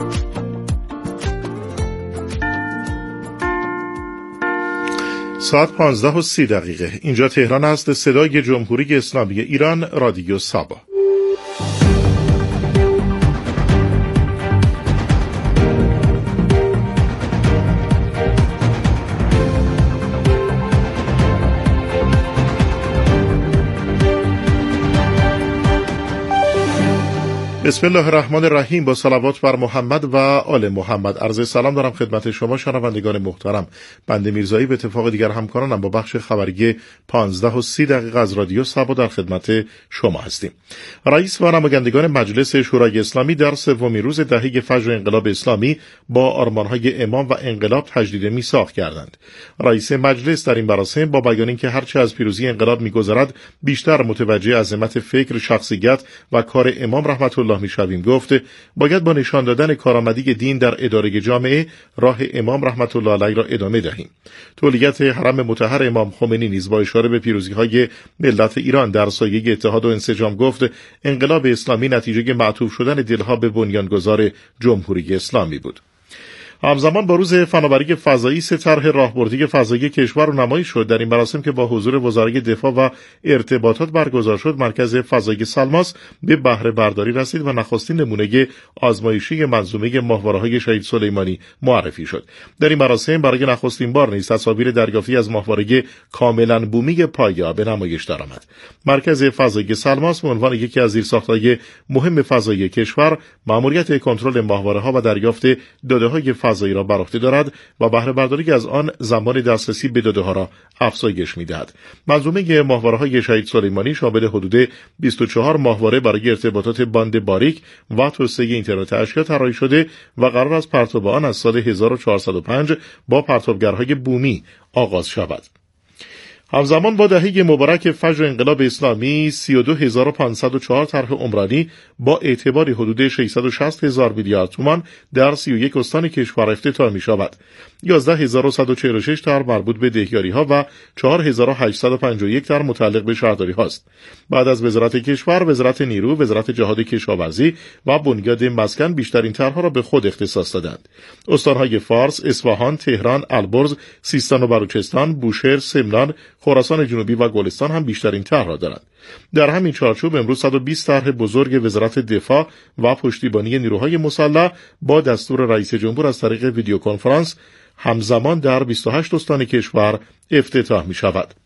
ساعت 15:30 اینجا تهران است. صدای جمهوری اسلامی ایران، رادیو سابا. بسم الله الرحمن الرحیم. با صلوات بر محمد و آل محمد. عرض سلام دارم خدمت شما شنوندگان محترم. بنده میرزایی به اتفاق دیگر همکارانم با بخش خبری 15:30 از رادیو سابا در خدمت شما هستیم. رئیس و نمایندگان مجلس شورای اسلامی در سومین روز دهه فجر انقلاب اسلامی با آرمانهای امام و انقلاب تجدید میثاق کردند. رئیس مجلس در این مراسم با بیان اینکه هرچه از پیروزی انقلاب می‌گذرد بیشتر متوجه عظمت فکر، شخصیت و کار امام رحمت الله میشویم گفت باید با نشان دادن کارآمدی دین در اداره جامعه راه امام رحمت الله علیه را ادامه دهیم. تولیت حرم مطهر امام خمینی نیز با اشاره به پیروزی‌های ملت ایران در سایه اتحاد و انسجام گفت انقلاب اسلامی نتیجه معطوف شدن دلها به بنیانگذار جمهوری اسلامی بود. همزمان با روز فناوری فضایی سه طرح راهبردی فضایی کشور نمایی شد. در این مراسم که با حضور وزرای دفاع و ارتباطات برگزار شد، مرکز فضایی سلماس به بهره برداری رسید و نخستین نمونه آزمایشی منظومه ماهواره‌های شهید سلیمانی معرفی شد. در این مراسم برای نخستین بار نیز تصاویر دریافتی از ماهواره کاملا بومی پایا به نمایش درآمد. مرکز فضایی سلماس به عنوان یکی از زیرساخت‌های مهم فضایی کشور مأموریت کنترل ماهواره‌ها و دریافت داده‌های فضایی را بر عهده دارد و بهره برداری از آن زمان دسترسی به داده‌ها را افزایش می‌دهد. منظومه ماهواره‌های شهید سلیمانی شامل حدود 24 ماهواره برای ارتباطات باند باریک و توسعه اینترنت اشیا طراحی شده و قرار است پرتاب آن از سال 1405 با پرتابگرهای بومی آغاز شود. همزمان با دهه مبارک فجر انقلاب اسلامی 32504 طرح عمرانی با اعتبار حدود 660,000 میلیارد تومان در 31 استان کشور افتتاح می شود. 11146 طرح مربوط به دهیاری ها و 4851 طرح متعلق به شهرداری هاست. بعد از وزارت کشور، وزارت نیرو، وزارت جهاد کشاورزی و بنیاد مسکن بیشترین طرحها را به خود اختصاص دادند. استانهای فارس، اصفهان، تهران، البرز، سیستان و بلوچستان، بوشهر، سمنان، خراسان جنوبی و گلستان هم بیشترین طرح را دارند. در همین چارچوب امروز 120 طرح بزرگ وزارت دفاع و پشتیبانی نیروهای مسلح با دستور رئیس جمهور از طریق ویدیو کنفرانس همزمان در 28 استان کشور افتتاح می شود.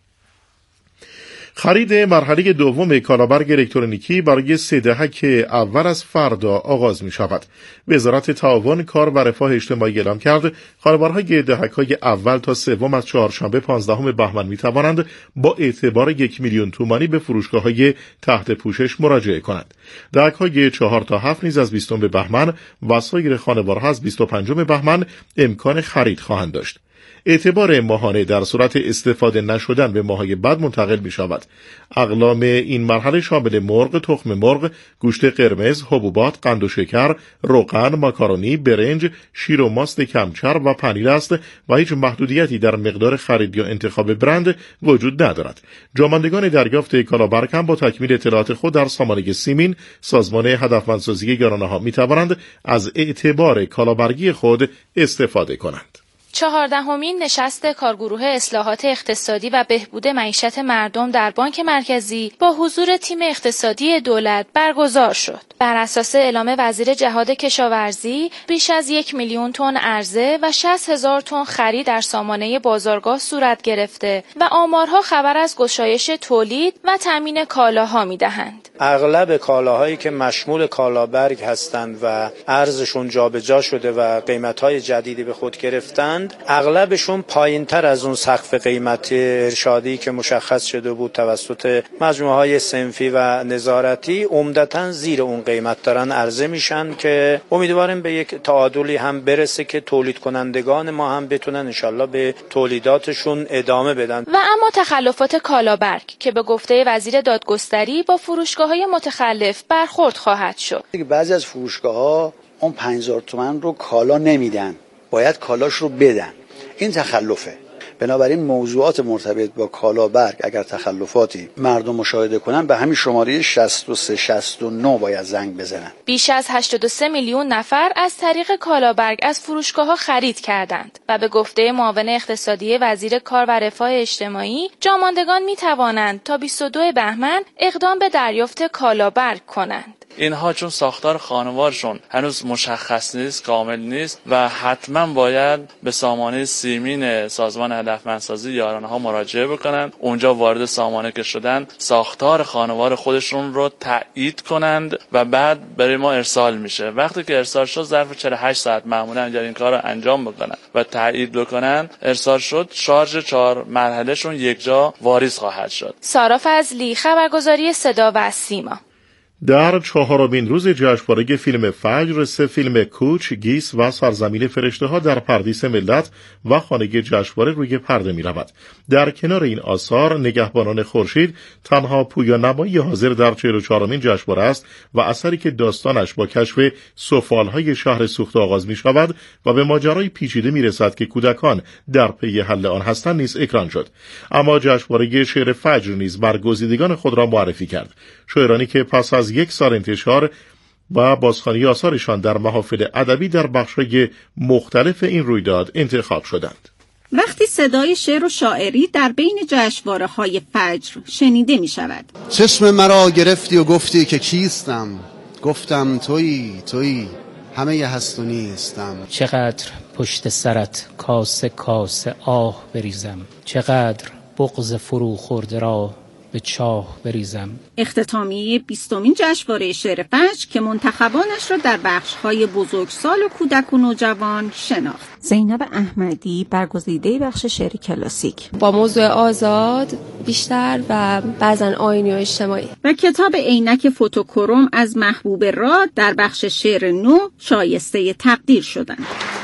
خرید مرحله دوم کالابرگ الکترونیکی برای 3 دهک اول از فردا آغاز می شود. وزارت تعاون، کار و رفاه اجتماعی اعلام کرد خانوارهای دهک‌های اول تا سوم از چهارشنبه 15 بهمن می توانند با اعتبار 1 میلیون تومانی به فروشگاه‌های تحت پوشش مراجعه کنند. دهک‌های 4 تا 7 نیز از 20 بهمن و سایر خانوارها از 25 بهمن امکان خرید خواهند داشت. اعتبار ماهانه در صورت استفاده نشدن به ماهای بعد منتقل می شود. اقلام این مرحله شامل مرغ، تخم مرغ، گوشت قرمز، حبوبات، قند و شکر، روغن، ماکارونی، برنج، شیر و ماست کمچر و پنیر است و هیچ محدودیتی در مقدار خرید یا انتخاب برند وجود ندارد. جامندگان دریافت کالابرگ هم با تکمیل اطلاعات خود در سامانه سیمین، سازمان هدفمندسازی یارانه‌ها می توانند از اعتبار کالابرگی خود استفاده کنند. 14مین نشست کارگروه اصلاحات اقتصادی و بهبود معیشت مردم در بانک مرکزی با حضور تیم اقتصادی دولت برگزار شد. بر اساس اعلام وزیر جهاد کشاورزی، بیش از 1 میلیون تن عرضه و 60,000 تن خرید در سامانه بازارگاه صورت گرفته و آمارها خبر از گشایش تولید و تامین کالاها می‌دهند. اغلب کالاهایی که مشمول کالابرگ هستند و ارزششون جابجا شده و قیمت‌های جدیدی به خود گرفتند، اغلبشون پایین‌تر از اون سقف قیمت ارشادی که مشخص شده بود توسط مجموعه‌های صنفی و نظارتی، عمدتاً زیر اون قیمت دارن عرضه میشن که امیدواریم به یک تعادلی هم برسه که تولید کنندگان ما هم بتونن انشالله به تولیداتشون ادامه بدن. و اما تخلفات کالابرگ که به گفته وزیر دادگستری با فروشگاه‌های متخلف برخورد خواهد شد. بعضی از فروشگاه‌ها اون 5000 تومان رو کالا نمیدن، باید کالاش رو بدن. این تخلفه. بنابراین موضوعات مرتبط با کالابرگ اگر تخلفاتی مردم مشاهده کنن به همین شماره 63 69 باید زنگ بزنن. بیش از 83 میلیون نفر از طریق کالابرگ از فروشگاه‌ها خرید کردند و به گفته معاون اقتصادی وزیر کار و رفاه اجتماعی، جاماندگان می‌توانند تا 22 بهمن اقدام به دریافت کالابرگ کنند. اینها چون ساختار خانوارشون هنوز مشخص نیست، کامل نیست و حتما باید به سامانه سیمین سازمان هدفمندسازی یارانه‌ها مراجعه بکنند. اونجا وارد سامانه که شدن ساختار خانوار خودشون رو تایید کنند و بعد برای ما ارسال میشه. وقتی که ارسال شد ظرف 48 ساعت معمولا اگر این کار رو انجام بکنن و تایید بکنن، ارسال شد، شارژ 4 مرحلهشون یک جا واریز خواهد شد. سارا فضلی، خبرگزاری صدا و سیما. در 4مین روز جشنواره فیلم فجر، 3 فیلم کوچ، گیس و سرزمین فرشته‌ها در پردیس ملت و خانه جشنواره روی پرده می‌رود. در کنار این آثار، نگهبانان خورشید تنها پویان نمایی حاضر در 44مین جشنواره است و اثری که داستانش با کشف سفالهای شهر سوخته آغاز می‌شود و به ماجرای پیچیده می‌رسد که کودکان در پی حل آن هستند نیز اکران شد. اما جشنواره شعر فجر نیز برگزیدگان خود را معرفی کرد. شاعرانی که پس از 1 سال انتشار و بازخوانی آثارشان در محافل ادبی در بخش‌های مختلف این رویداد انتخاب شدند. وقتی صدای شعر و شاعری در بین جشنواره‌های فجر شنیده می‌شود. چشم مرا گرفتی و گفتی که کیستم، گفتم تویی همه هست و نیستم. چقدر پشت سرت کاسه کاسه آه بریزم، چقدر بغض فرو خورده را به چاه بریزم. اختتامیه 20مین جشنواره شعر فجر که منتخبانش را در بخش‌های بزرگسال و کودک و نوجوان شناخت. زینب احمدی، برگزیده بخش شعر کلاسیک، با موضوع آزاد بیشتر و بعضن آیینی و اجتماعی. و کتاب عینک فوتوکروم از محبوب راد در بخش شعر نو شایسته تقدیر شدند.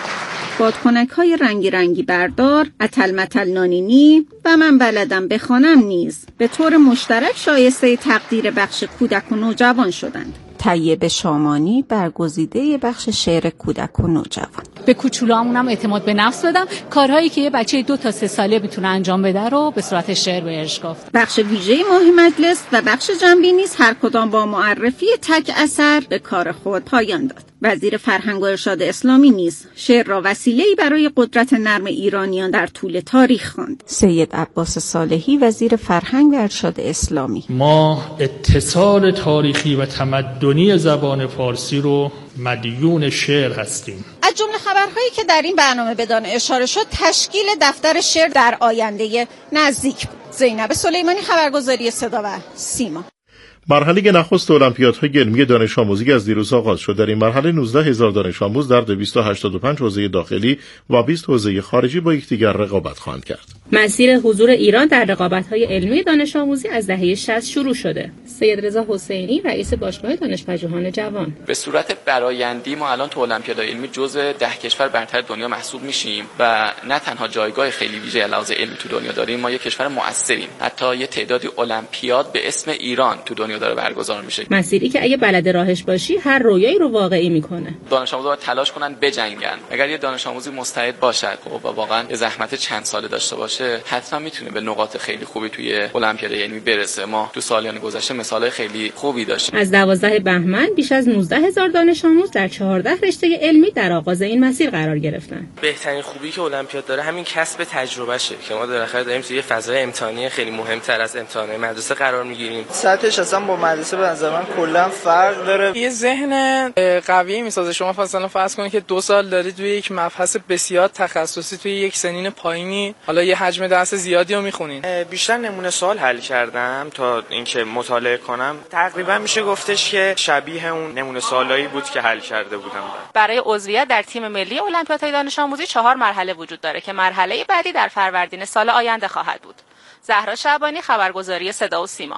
بادکنک‌های رنگی رنگی بردار، اتل متل نانینی و من بلدم بخوانم نیز به طور مشترک شایسته تقدیر بخش کودک و نوجوان شدند. طیب شامانی، برگزیده بخش شعر کودک و نوجوان. به کوچولوامونم اعتماد به نفس بدم، کارهایی که یه بچه 2 تا 3 ساله بتونه انجام بده رو به صورت شعر بهش گفت. بخش ویژه ماه مجلس و بخش جنبی نیز هر کدام با معرفی تک اثر به کار خود پایان داد. وزیر فرهنگ و ارشاد اسلامی نیز شعر را وسیله‌ای برای قدرت نرم ایرانیان در طول تاریخ خواند. سید عباس صالحی، وزیر فرهنگ و ارشاد اسلامی: ما اتصال تاریخی و تمدنی زبان فارسی رو مدیون شعر هستیم. از جمله خبرهایی که در این برنامه بدان اشاره شد، تشکیل دفتر شعر در آینده نزدیک بود. زینب سلیمانی، خبرگزاری صدا و سیما. مرحله نخست المپیادهای علمی دانش آموزی از دیروز آغاز شد. در این مرحله 19,000 دانش آموز در 285 حوزه داخلی و 20 حوزه خارجی با یکدیگر رقابت خواهند کرد. مسیر حضور ایران در رقابت‌های علمی دانش آموزی از دهه 60 شروع شده. سید رضا حسینی، رئیس باشگاه دانشپژوهان جوان: به صورت برآیندی ما الان تو المپیادهای علمی جزو 10 کشور برتر دنیا محسوب میشیم و نه تنها جایگاه خیلی ویژه علاوه علمی تو دنیا داریم، ما یک کشور مؤثریم. حتی یه تعدادی المپیاد به اسم ایران تو دنیا داره برگزار میشه. مسیری که اگه بلد راهش باشی هر رویایی رو واقعی میکنه. دانش آموزا باید تلاش کنن بجنگن. اگر یه دانش آموزی مستعد باشد و واقعا یه زحمت چند ساله داشته باشه، حتما میتونه به نقاط خیلی خوبی توی المپیاد علمی برسه. ما تو سالیان گذشته مثالای خیلی خوبی داشتیم. از 12 بهمن بیش از 19,000 دانش آموز در 14 رشته علمی در آغاز این مسیر قرار گرفتن. بهترین خوبی که المپیاد داره همین کسب تجربه شه که ما بالاخره داریم توی فضای امتحانی خیلی مهمتر از امتحانات مدرسه قرار میگیریم. سطحش اصلا با مدرسه به نظر من کلا فرق داره. یه ذهن قوی میسازه. شما مثلا فرض کنید که 2 سال دارید توی یک مبحث بسیار تخصصی توی یک سنین پایینی، حالا یه حجم درس زیادی رو میخونین. بیشتر نمونه سوال حل کردم تا اینکه مطالعه کنم. تقریبا میشه گفتش که شبیه اون نمونه سوالایی بود که حل کرده بودم. برای عضویت در تیم ملی المپیادهای دانش آموزی 4 مرحله وجود داره که مرحله بعدی در فروردین سال آینده خواهد بود. زهرا شعبانی، خبرگزاری صدا و سیما.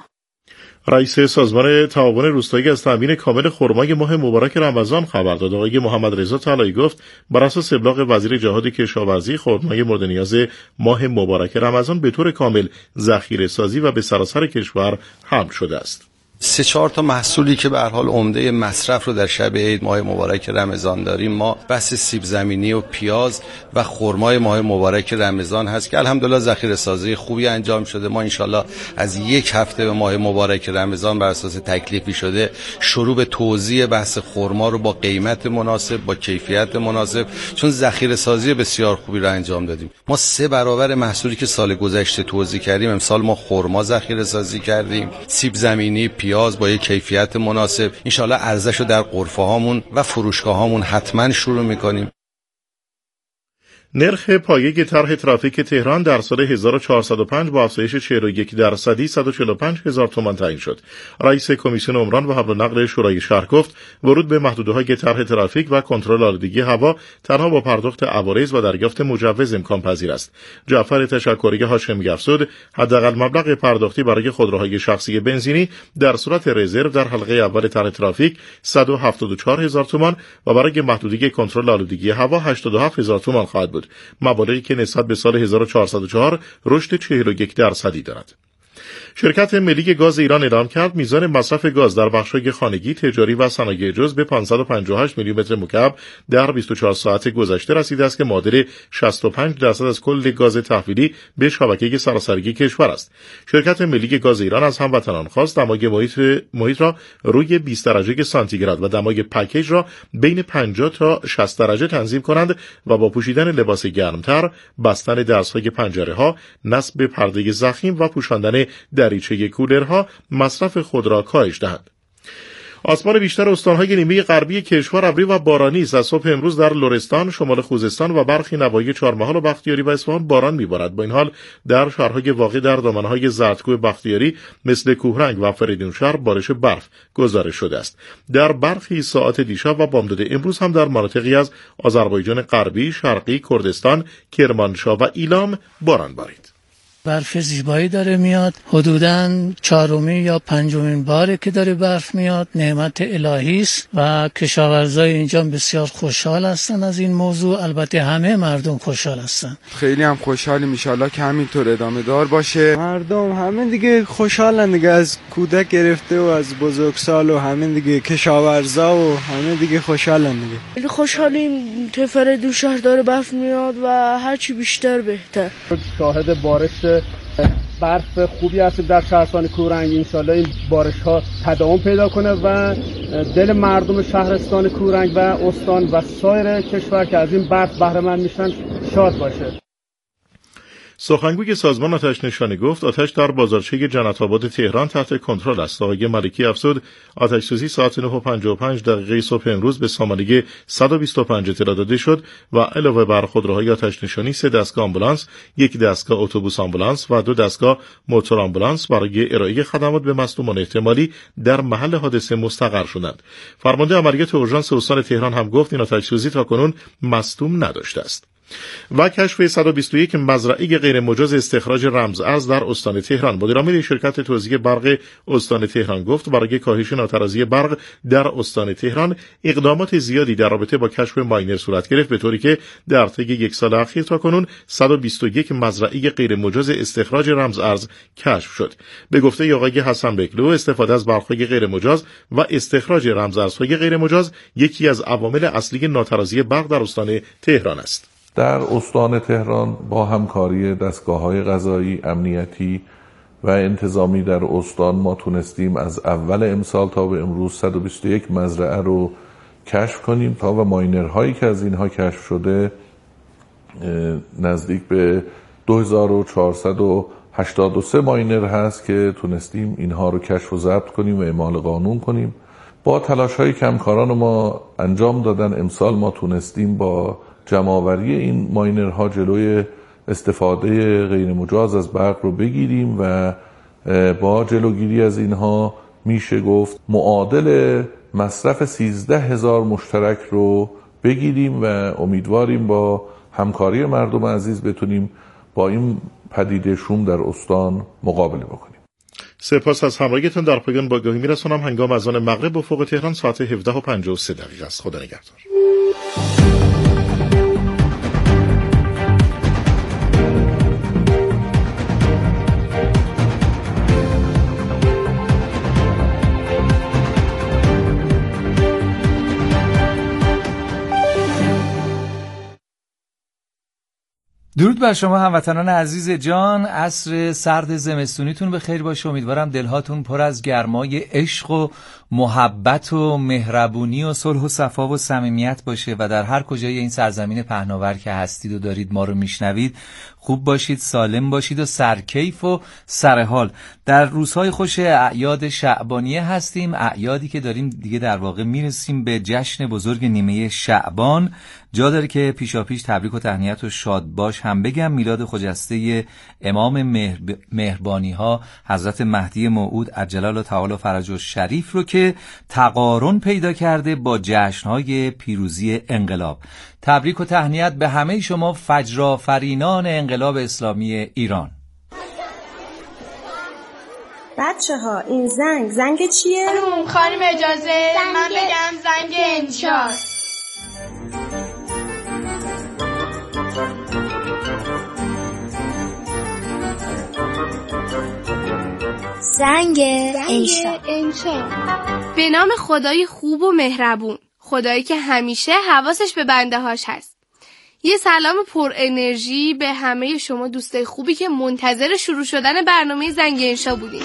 رئیس سازمان تعاون روستایی از تامین کامل خرمای ماه مبارک رمضان خبر داد. آقای محمد رضا طلایی گفت بر اساس ابلاغ وزیر جهاد کشاورزی، خرمای مورد نیاز ماه مبارک رمضان به طور کامل ذخیره سازی و به سراسر کشور حمل شده است. 3-4 تا محصولی که به هر حال عمده مصرف رو در شب عید ماه مبارک رمضان داریم، ما بحث سیب زمینی و پیاز و خرمای ماه مبارک رمضان هست که الحمدلله ذخیره سازی خوبی انجام شده. ما انشالله از 1 هفته به ماه مبارک رمضان بر اساس تکلیفی شده شروع به توزیع بحث خرما رو با قیمت مناسب، با کیفیت مناسب، چون ذخیره سازی بسیار خوبی رو انجام دادیم. ما 3 برابر محصولی که سال گذشته توزیع کردیم امسال ما خرما ذخیره سازی کردیم، سیب زمینی، پیاز با یک کیفیت مناسب. انشالله ارزشو در غرفه هامون و فروشگاه هامون حتما شروع میکنیم. نرخ پایه طرح ترافیک تهران در سال 1405 با افزایش 41% 145,000 تومان تعیین شد. رئیس کمیسیون عمران و حمل و نقل شورای شهر گفت ورود به محدوده‌های طرح ترافیک و کنترل آلودگی هوا تنها با پرداخت عوارض و دریافت مجوز امکان پذیر است. جعفر تشکری هاشمی افزود حداقل مبلغ پرداختی برای خودروهای شخصی بنزینی در صورت رزرو در حلقه اول طرح ترافیک 174,000 تومان و برای محدودی کنترل آلودگی هوا 87,000 تومان خواهد بود. مبالغی که نسبت به سال 1404 رشد 41% دارد. شرکت ملی گاز ایران اعلام کرد میزان مصرف گاز در بخش‌های خانگی، تجاری و صنایع جز به 558 میلیون متر مکعب در 24 ساعت گذشته رسیده است که معادل 65% از کل گاز تحویلی به شبکه سراسری کشور است. شرکت ملی گاز ایران از هموطنان خواست دمای محیط را روی 20 درجه سانتیگراد و دمای پکیج را بین 50 تا 60 درجه تنظیم کنند و با پوشیدن لباس گرمتر، بستن درزهای پنجره‌ها، نصب پرده ضخیم و پوشاندن دریچه کولرها مصرف خود را کاهش دهند. آسمان بیشتر استانهای نیمه غربی کشور ابری و بارانی است. از صبح امروز در لرستان، شمال خوزستان و برخی نواحی چهارمحال و بختیاری و اصفهان باران می‌بارد. با این حال در شهرهای واقع در دامنه‌های زردکوه بختیاری مثل کوهرنگ و فریدونشهر بارش برف گزارش شده است. در برخی ساعات دیشب و بامداد امروز هم در مناطقی از آذربایجان غربی، شرقی، کردستان، کرمانشاه و ایلام باران بارید. برف زیبایی داره میاد، حدوداً 4مین یا 5مین باره که داره برف میاد، نعمت الهی است و کشاورزای اینجا بسیار خوشحال هستن از این موضوع. البته همه مردم خوشحال هستن، خیلی هم خوشحالیم، ان شاءالله که همینطور ادامه دار باشه. مردم همه دیگه خوشحالن دیگه، از کودک گرفته و از بزرگسال و همه دیگه کشاورزا و همه دیگه خوشحالن دیگه. خیلی خوشحالیم، فریدون شهر داره برف میاد و هرچی بیشتر بهتر. شاهد بارش برف خوبی هستیم در شهرستان کوهرنگ. انشالله این بارش ها تداوم پیدا کنه و دل مردم شهرستان کوهرنگ و استان و سایر کشور که از این برف بهره مند میشن شاد باشه. سخنگوی سازمان آتش نشانی گفت آتش در بازارچه جنت آباد تهران تحت کنترل است. آقای ملکی افزود آتش سوزی ساعت 9:55 صبح امروز به سامانه 125 اطلاع داده شد و علاوه بر خودروهای آتش نشانی 3 دستگاه آمبولانس، 1 دستگاه اتوبوس آمبولانس و 2 دستگاه موتور آمبولانس برای ارائه خدمات به مصدومان احتمالی در محل حادثه مستقر شدند. فرمانده عملیات اورژانس استان تهران هم گفت این آتش سوزی تاکنون مصدوم نداشته است. و کشف 121 مزرعه غیر مجاز استخراج رمز ارز در استان تهران. مدیر عامل شرکت توزیع برق استان تهران گفت برای کاهش ناترازی برق در استان تهران اقدامات زیادی در رابطه با کشف ماینر صورت گرفت، به طوری که در طی 1 سال اخیر تاکنون 121 مزرعه غیر مجاز استخراج رمز ارز کشف شد. به گفته آقای حسن بکلو استفاده از برق‌های غیر مجاز و استخراج رمز ارزهای غیر مجاز یکی از عوامل اصلی ناترازی برق در استان تهران است. در استان تهران با همکاری دستگاه‌های قضایی، امنیتی و انتظامی در استان ما تونستیم از اول امسال تا به امروز 121 مزرعه رو کشف کنیم و ماینرهایی که از اینها کشف شده نزدیک به 2483 ماینر هست که تونستیم اینها رو کشف و ضبط کنیم و اعمال قانون کنیم. با تلاش‌های که همکاران ما انجام دادن امسال ما تونستیم با جمع‌آوری این ماینرها جلوی استفاده غیر مجاز از برق رو بگیریم و با جلوگیری از اینها میشه گفت معادل مصرف 13,000 مشترک رو بگیریم و امیدواریم با همکاری مردم عزیز بتونیم با این پدیده شوم در استان مقابله بکنیم. سپاس از همراهیتون. در پایان با آگاهی میرسونم هنگام اذان مغرب افق تهران ساعت 17:53 است. خدا نگهدار. درود بر شما هموطنان عزیز جان. عصر سرد زمستونیتون به خیر باشه. امیدوارم دلهاتون پر از گرمای عشق و محبت و مهربونی و صلح و صفا و صمیمیت باشه و در هر کجای این سرزمین پهناور که هستید و دارید ما رو میشنوید خوب باشید، سالم باشید و سرکیف و سرحال. در روزهای خوش اعیاد شعبانیه هستیم، اعیادی که داریم دیگه در واقع میرسیم به جشن بزرگ نیمه شعبان. جا داره که پیشاپیش تبریک و تهنیت و شاد باش هم بگم. میلاد خجسته امام مهربانی ها حضرت مهدی موعود عجل الله تعالی فرجه شریف رو که تقارن پیدا کرده با جشن‌های پیروزی انقلاب. تبریک و تهنیت به همه شما فجرآفرینان انقلاب اسلامی ایران. بچه‌ها این زنگ چیه؟ خانم اجازه من بگم زنگ انشاست. زنگ انشا. به نام خدای خوب و مهربون، خدایی که همیشه حواسش به بنده هاش هست. یه سلام پر انرژی به همه شما دوستای خوبی که منتظر شروع شدن برنامه زنگ انشا بودین.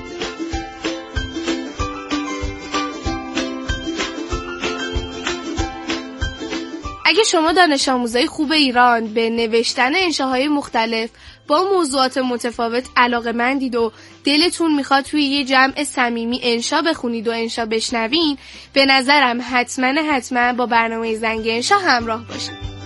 اگه شما دانش آموزای خوب ایران به نوشتن انشاهای مختلف با موضوعات متفاوت علاقه‌مندید و دلتون میخواد توی یه جمع صمیمی انشا بخونید و انشا بشنوین، به نظرم حتما با برنامه زنگ انشا همراه باشید.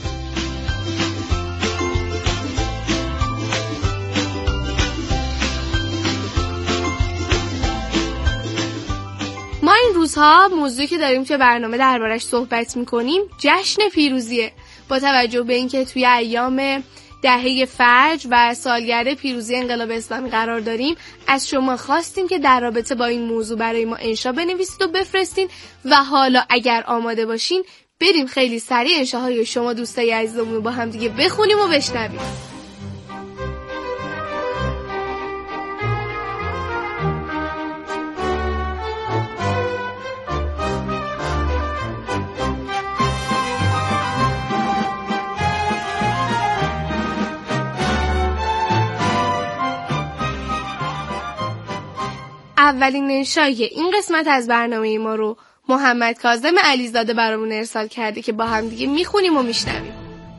ما این روزها موضوعی که داریم توی برنامه دربارش صحبت میکنیم جشن پیروزیه. با توجه به اینکه توی ایام دهه فجر و سالگرد پیروزی انقلاب اسلامی قرار داریم، از شما خواستیم که در رابطه با این موضوع برای ما انشا بنویسید و بفرستین و حالا اگر آماده باشین بریم خیلی سریع انشاهای شما دوستای عزیزمون با هم دیگه بخونیم و بشنویم. اولین انشای این قسمت از برنامه ما رو محمد کاظم علیزاده برامون ارسال کرده که با هم دیگه میخونیم و میشنویم.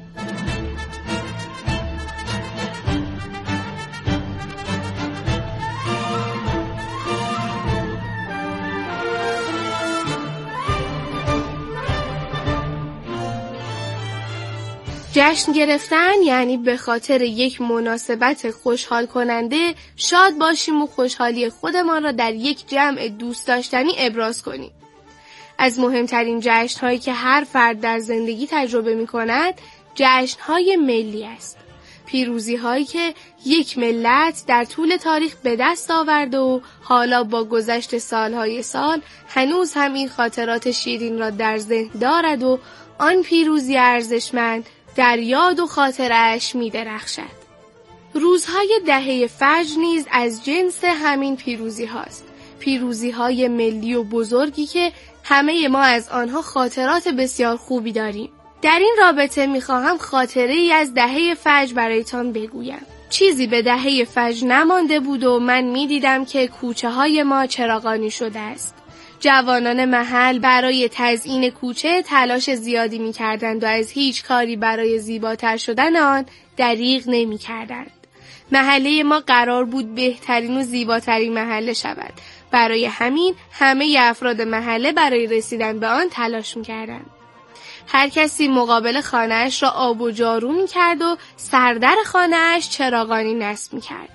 جشن گرفتن یعنی به خاطر یک مناسبت خوشحال کننده شاد باشیم و خوشحالی خودمان را در یک جمع دوست داشتنی ابراز کنیم. از مهمترین جشن‌هایی که هر فرد در زندگی تجربه می‌کند، جشن‌های ملی است. پیروزی‌هایی که یک ملت در طول تاریخ به دست آورده و حالا با گذشت سالهای سال هنوز هم این خاطرات شیرین را در ذهن دارد و آن پیروزی ارزشمند در یاد و خاطرش می درخشد. روزهای دهه فجر نیز از جنس همین پیروزی هاست. پیروزی های ملی و بزرگی که همه ما از آنها خاطرات بسیار خوبی داریم. در این رابطه می خواهم خاطره ای از دهه فجر برایتان بگویم. چیزی به دهه فجر نمانده بود و من می دیدم که کوچه های ما چراغانی شده است. جوانان محل برای تزیین کوچه تلاش زیادی می‌کردند و از هیچ کاری برای زیباتر شدن آن دریغ نمی‌کردند. محله ما قرار بود بهترین و زیباترین محله شود. برای همین همه افراد محله برای رسیدن به آن تلاش می‌کردند. هر کسی مقابل خانه‌اش را آب و جارو می‌کرد و سردر خانه‌اش چراغانی نصب می‌کرد.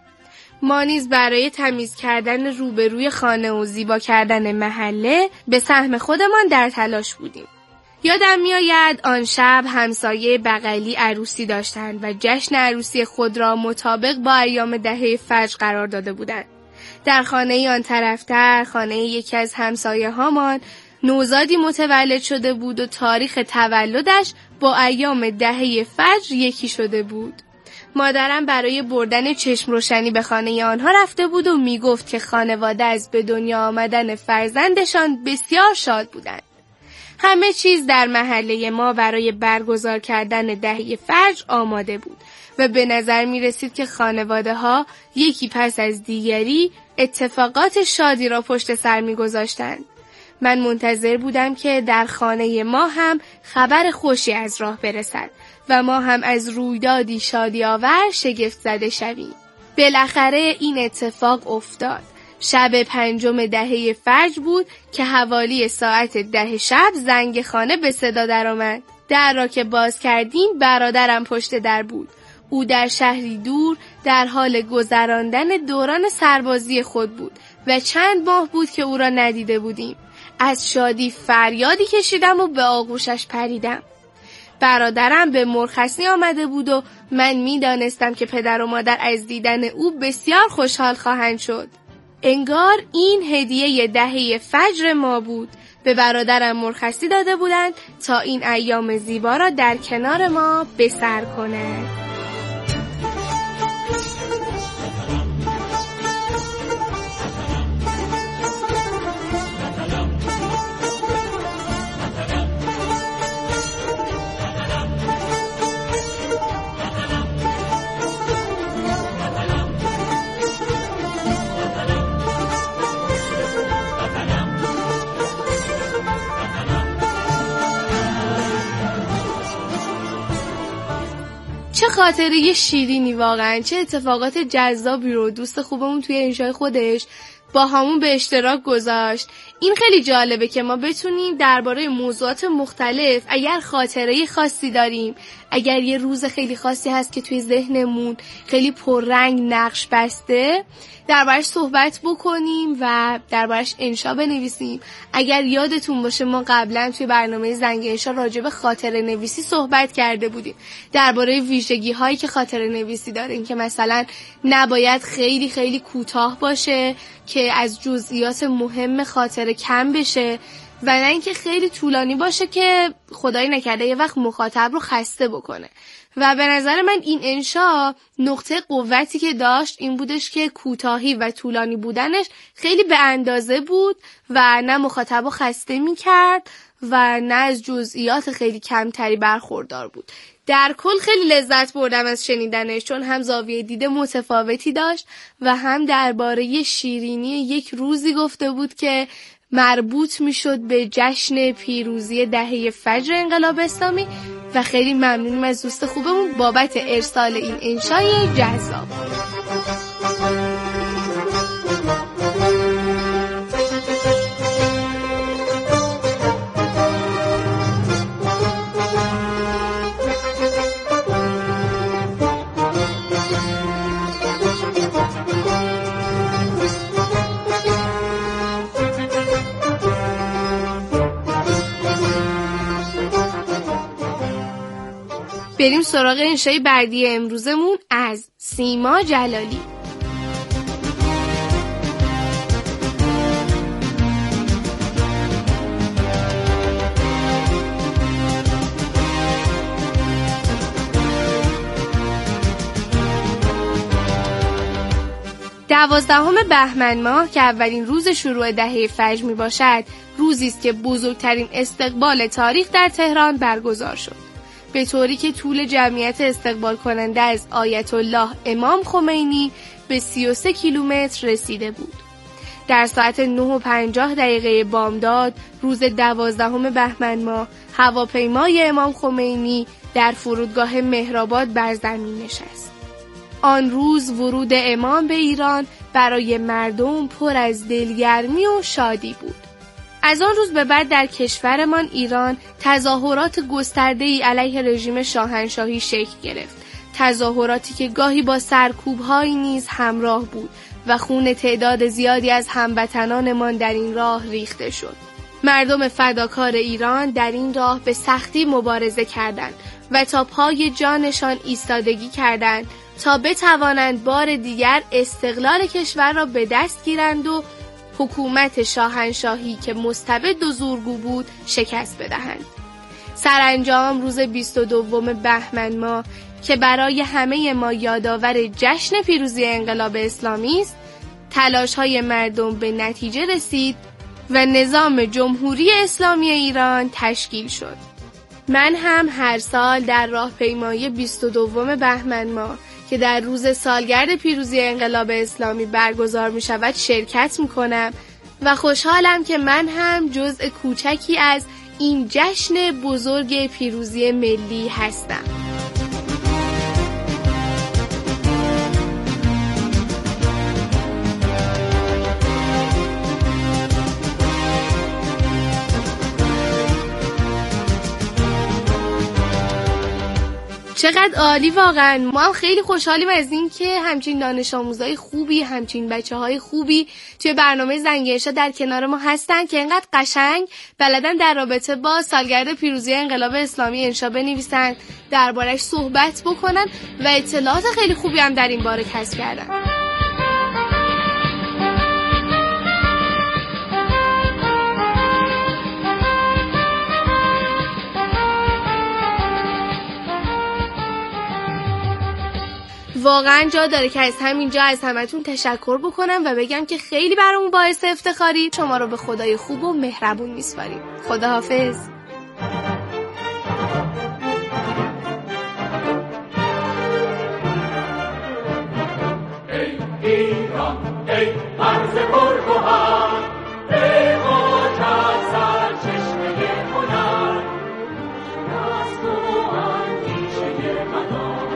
ما نیز برای تمیز کردن روبروی خانه و زیبا کردن محله به سهم خودمان در تلاش بودیم. یادم میآید آن شب همسایه بغلی عروسی داشتند و جشن عروسی خود را مطابق با ایام دهه فجر قرار داده بودند. در خانه آن طرفتر، خانه یکی از همسایه هامان، نوزادی متولد شده بود و تاریخ تولدش با ایام دهه فجر یکی شده بود. مادرم برای بردن چشم روشنی به خانه آنها رفته بود و میگفت که خانواده از به دنیا آمدن فرزندشان بسیار شاد بودند. همه چیز در محله ما برای برگزار کردن دهه فجر آماده بود و به نظر می رسید که خانواده ها یکی پس از دیگری اتفاقات شادی را پشت سر می گذاشتند. من منتظر بودم که در خانه ما هم خبر خوشی از راه برسد و ما هم از رویدادی شادی آور شگفت زده شویم. بالاخره این اتفاق افتاد. شب 5 دهه فجر بود که حوالی ساعت 10 شب زنگ خانه به صدا درآمد. در را که باز کردیم برادرم پشت در بود. او در شهری دور در حال گذراندن دوران سربازی خود بود و چند ماه بود که او را ندیده بودیم. از شادی فریادی کشیدم و به آغوشش پریدم. برادرم به مرخصی آمده بود و من می‌دانستم که پدر و مادر از دیدن او بسیار خوشحال خواهند شد. انگار این هدیه دهه فجر ما بود. به برادرم مرخصی داده بودند تا این ایام زیبا را در کنار ما به سر کند. چه خاطره شیرینی واقعا، چه اتفاقات جذابی رو دوست خوبمون توی انشای خودش با همون به اشتراک گذاشت. این خیلی جالبه که ما بتونیم درباره موضوعات مختلف، اگر خاطره خاصی داریم، اگر یه روز خیلی خاصی هست که توی ذهنمون خیلی پررنگ نقش بسته، دربارش صحبت بکنیم و دربارش انشا بنویسیم. اگر یادتون باشه ما قبلا توی برنامه زنگ انشا راجع به خاطره نویسی صحبت کرده بودیم، درباره ویژگی هایی که خاطره نویسی داره، این که مثلا نباید خیلی خیلی کوتاه باشه که از جزئیات مهم خاطره کم بشه و نه اینکه خیلی طولانی باشه که خدای نکرده یه وقت مخاطب رو خسته بکنه. و به نظر من این انشا نقطه قوتی که داشت این بودش که کوتاهی و طولانی بودنش خیلی به اندازه بود و نه مخاطب رو خسته می کرد و نه از جزئیات خیلی کمتری برخوردار بود. در کل خیلی لذت بردم از شنیدنش، چون هم زاویه دید متفاوتی داشت و هم درباره شیرینی یک روزی گفته بود که مربوط میشد به جشن پیروزی دهه فجر انقلاب اسلامی و خیلی ممنونیم از دوست خوبمون بابت ارسال این انشای جذاب. بریم سراغ انشای بعدی امروزمون از سیما جلالی. دوازدهم بهمن ماه که اولین روز شروع دهه فجر می باشد، روزی است که بزرگترین استقبال تاریخ در تهران برگزار شد، به طوری که طول جمعیت استقبال کننده از آیت الله امام خمینی به 33 کیلومتر رسیده بود. در ساعت 9:50 بامداد روز 12 بهمن ماه هواپیمای امام خمینی در فرودگاه مهرآباد بر زمین نشست. آن روز ورود امام به ایران برای مردم پر از دلگرمی و شادی بود. از آن روز به بعد در کشورمان ایران تظاهرات گسترده‌ای علیه رژیم شاهنشاهی شکل گرفت. تظاهراتی که گاهی با سرکوب‌هایی نیز همراه بود و خون تعداد زیادی از هموطنانمان در این راه ریخته شد. مردم فداکار ایران در این راه به سختی مبارزه کردند و تا پای جانشان ایستادگی کردند تا بتوانند بار دیگر استقلال کشور را به دست گیرند و حکومت شاهنشاهی که مستبد و زورگو بود شکست بدهند. سرانجام روز 22 بهمن ماه که برای همه ما یادآور جشن پیروزی انقلاب اسلامی است، تلاش‌های مردم به نتیجه رسید و نظام جمهوری اسلامی ایران تشکیل شد. من هم هر سال در راهپیمایی 22 بهمن ماه که در روز سالگرد پیروزی انقلاب اسلامی برگزار می شود شرکت می کنم و خوشحالم که من هم جزء کوچکی از این جشن بزرگ پیروزی ملی هستم. چقدر عالی واقعا. ما هم خیلی خوشحالیم از این که همچین دانش آموزای خوبی، همچین بچه‌های خوبی توی برنامه زنگ ارشاد در کنار ما هستن که اینقدر قشنگ بلدن در رابطه با سالگرد پیروزی انقلاب اسلامی انشا بنویسن، دربارش صحبت بکنن و اطلاعات خیلی خوبی هم در این باره کسب کردن. واقعا جا داره که از همینجا از همتون تشکر بکنم و بگم که خیلی برامون باعث افتخاری. شما رو به خدای خوب و مهربون میسپاریم. خداحافظ. ای ایران، ای مرز پرگوهر، ای خاک از سرچشمه هنر، دست و اندیشه مدار،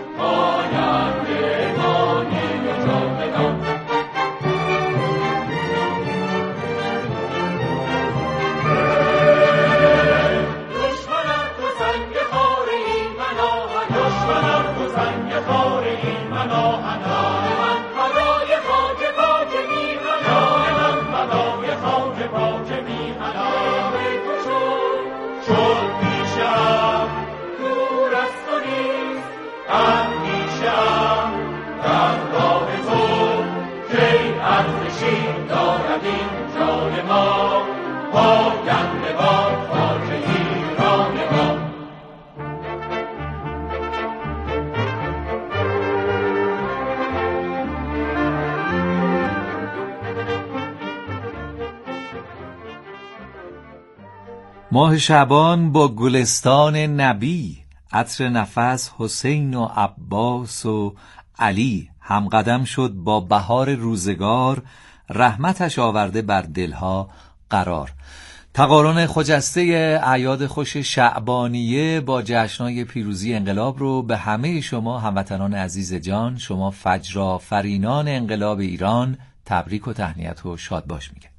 ماه شعبان با گلستان نبی، عطر نفس حسین و عباس و علی همقدم شد با بهار روزگار، رحمتش آورده بر دلها قرار. تقارن خجسته اعیاد خوش شعبانیه با جشن‌های پیروزی انقلاب رو به همه شما هموطنان عزیز جان، شما فجرآفرینان انقلاب ایران تبریک و تهنیت و شاد باش میگم.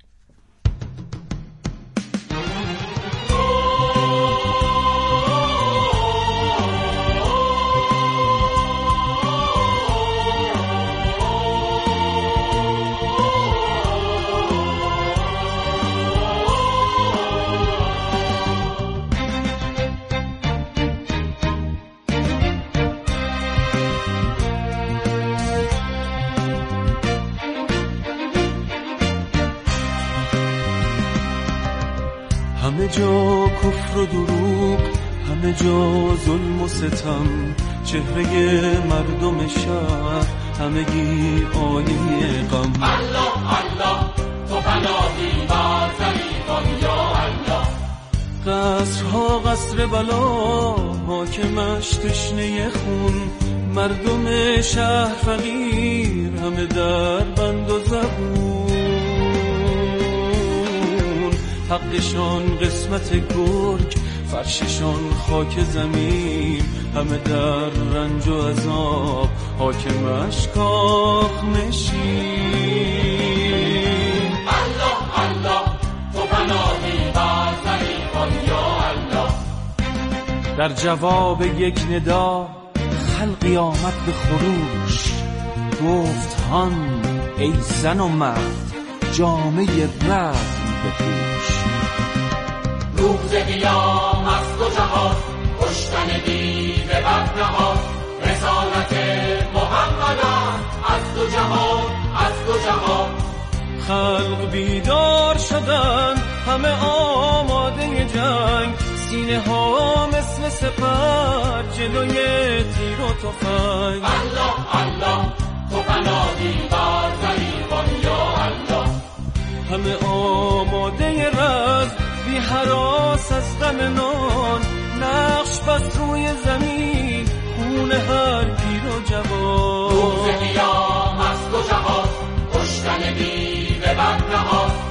همه جا کفر و دروغ، همه جا ظلم و ستم، چهره مردم شهر همگی آینه غم. الله الله تو پناهی بر ضعیفان یا الله. قصرها قصر بلا، حاکمش تشنه خون، مردم شهر فقیر همه در بند و زبون. حقشان قسمت گرگ، فرششان خاک زمین، همه در رنج و عذاب، حاکمش کاخ نشین. الله الله تو پناهی بر ضعیفان یا الله. در جواب یک ندا خلقی آمد به خروش، گفت هان ای زن و مرد جامه رزم بپوش. روز قیام از دو جهان، کشتن دیو بد نهاد، رسالت محمد از دو جهان، از دو جهان. خلق بیدار شدن همه آماده جنگ، سینه ها مثل سپر جلوی تیر و تفنگ. الله الله تو پناهی بر ضعیفان یا الله. همه آماده رز بی هراس از غم نان، نقش بس روی زمین خون هر پیر و جوان. روز قیام از دو جهان کشتن دیو بد نهاد،